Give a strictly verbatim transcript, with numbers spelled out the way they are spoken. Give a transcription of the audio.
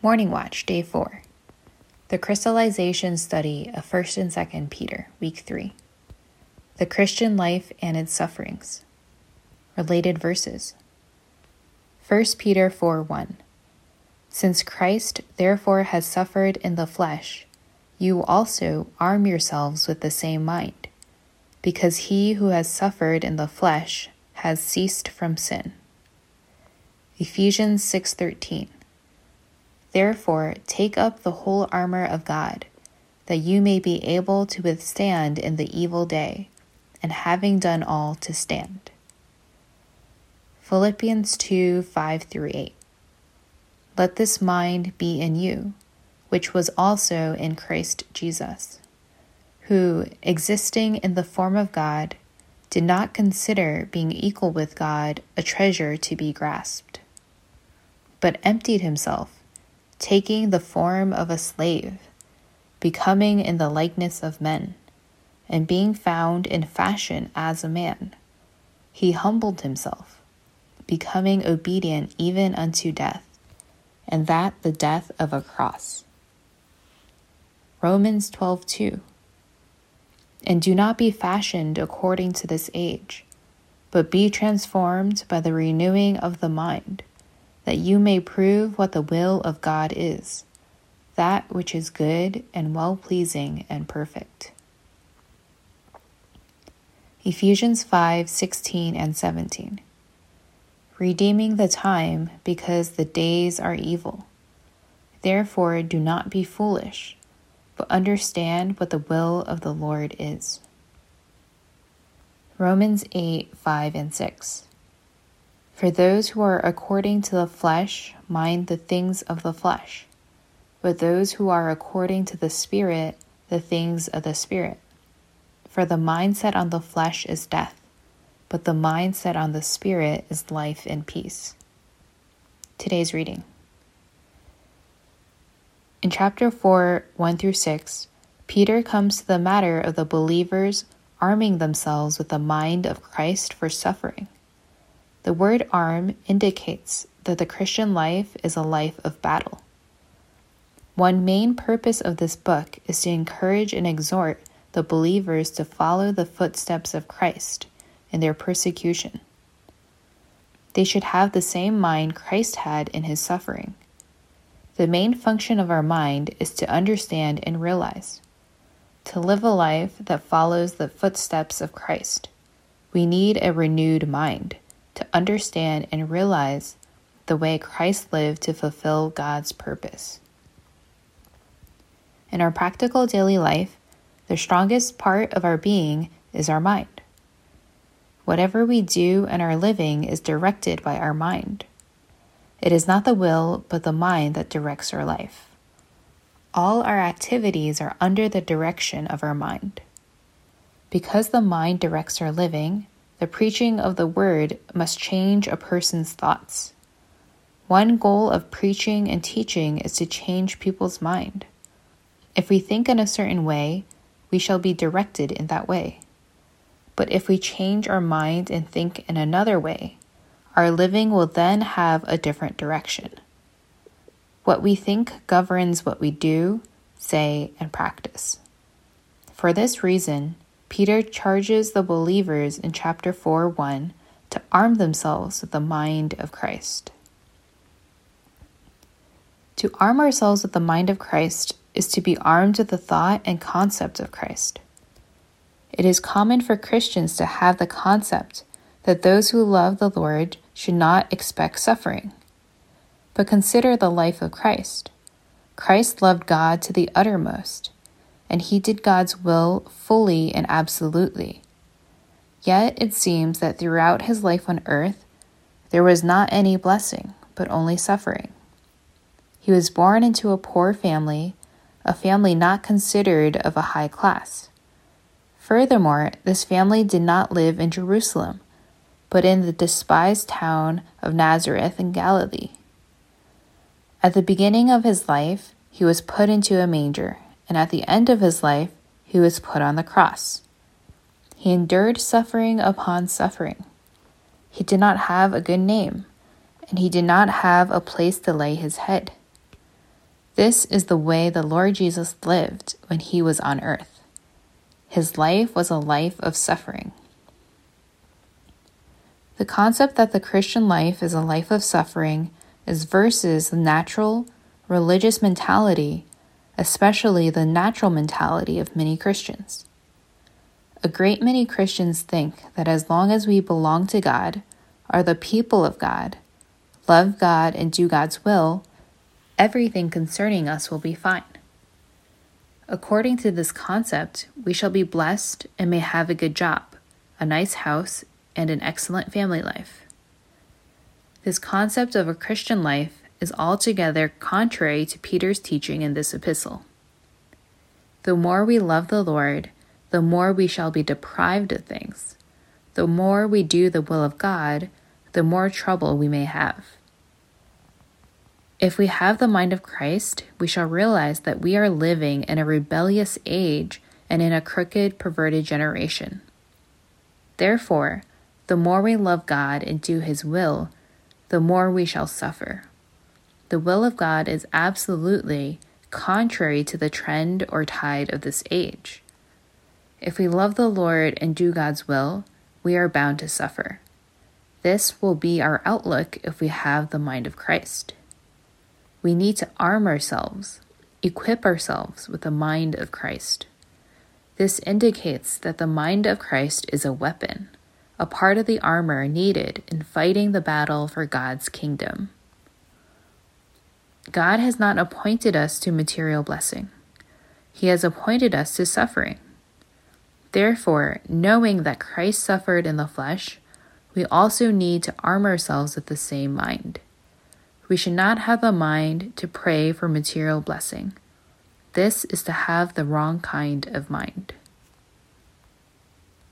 Morning Watch, Day four. The Crystallization Study of First and Second Peter, Week three. The Christian Life and its Sufferings. Related Verses. First Peter four one. Since Christ therefore has suffered in the flesh, you also arm yourselves with the same mind, because he who has suffered in the flesh has ceased from sin. Ephesians six thirteen. Therefore, take up the whole armor of God, that you may be able to withstand in the evil day, and having done all, to stand. Philippians two five through eight. Let this mind be in you, which was also in Christ Jesus, who, existing in the form of God, did not consider being equal with God a treasure to be grasped, but emptied himself, taking the form of a slave, becoming in the likeness of men, and being found in fashion as a man, he humbled himself, becoming obedient even unto death, and that the death of a cross. Romans twelve two. And do not be fashioned according to this age, but be transformed by the renewing of the mind, that you may prove what the will of God is, that which is good and well-pleasing and perfect. Ephesians five sixteen and seventeen. Redeeming the time, because the days are evil. Therefore do not be foolish, but understand what the will of the Lord is. Romans eight five and six. For those who are according to the flesh mind the things of the flesh, but those who are according to the Spirit, the things of the Spirit. For the mind set on the flesh is death, but the mind set on the Spirit is life and peace. Today's reading. In chapter four, one through six, Peter comes to the matter of the believers arming themselves with the mind of Christ for suffering. The word arm indicates that the Christian life is a life of battle. One main purpose of this book is to encourage and exhort the believers to follow the footsteps of Christ in their persecution. They should have the same mind Christ had in his suffering. The main function of our mind is to understand and realize. To live a life that follows the footsteps of Christ, we need a renewed mind to understand and realize the way Christ lived to fulfill God's purpose. In our practical daily life, the strongest part of our being is our mind. Whatever we do in our living is directed by our mind. It is not the will, but the mind that directs our life. All our activities are under the direction of our mind. Because the mind directs our living, the preaching of the word must change a person's thoughts. One goal of preaching and teaching is to change people's mind. If we think in a certain way, we shall be directed in that way. But if we change our mind and think in another way, our living will then have a different direction. What we think governs what we do, say, and practice. For this reason, Peter charges the believers in chapter four one to arm themselves with the mind of Christ. To arm ourselves with the mind of Christ is to be armed with the thought and concept of Christ. It is common for Christians to have the concept that those who love the Lord should not expect suffering. But consider the life of Christ. Christ loved God to the uttermost, and he did God's will fully and absolutely. Yet it seems that throughout his life on earth, there was not any blessing, but only suffering. He was born into a poor family, a family not considered of a high class. Furthermore, this family did not live in Jerusalem, but in the despised town of Nazareth in Galilee. At the beginning of his life, he was put into a manger, and at the end of his life, he was put on the cross. He endured suffering upon suffering. He did not have a good name, and he did not have a place to lay his head. This is the way the Lord Jesus lived when he was on earth. His life was a life of suffering. The concept that the Christian life is a life of suffering is versus the natural, religious mentality, especially the natural mentality of many Christians. A great many Christians think that as long as we belong to God, are the people of God, love God, and do God's will, everything concerning us will be fine. According to this concept, we shall be blessed and may have a good job, a nice house, and an excellent family life. This concept of a Christian life is altogether contrary to Peter's teaching in this epistle. The more we love the Lord, the more we shall be deprived of things. The more we do the will of God, the more trouble we may have. If we have the mind of Christ, we shall realize that we are living in a rebellious age and in a crooked, perverted generation. Therefore, the more we love God and do His will, the more we shall suffer. The will of God is absolutely contrary to the trend or tide of this age. If we love the Lord and do God's will, we are bound to suffer. This will be our outlook if we have the mind of Christ. We need to arm ourselves, equip ourselves with the mind of Christ. This indicates that the mind of Christ is a weapon, a part of the armor needed in fighting the battle for God's kingdom. God has not appointed us to material blessing. He has appointed us to suffering. Therefore, knowing that Christ suffered in the flesh, we also need to arm ourselves with the same mind. We should not have a mind to pray for material blessing. This is to have the wrong kind of mind.